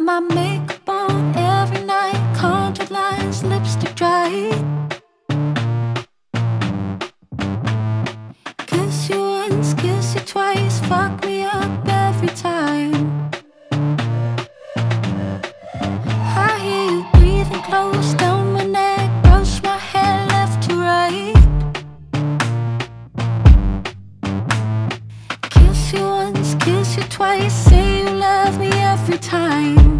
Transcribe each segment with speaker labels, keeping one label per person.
Speaker 1: my makeup on every night, contact lines, lipstick dry. Kiss you once, kiss you twice, fuck me up every time. I hear you breathing close down my neck, brush my hair left to right. Kiss you once, kiss you twice, say you love me every time.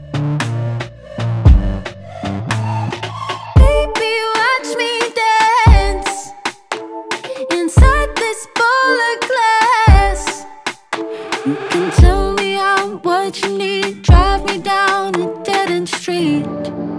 Speaker 1: Baby, watch me dance inside this bowl of glass. You can tell me I'm what you need, drive me down a dead end street.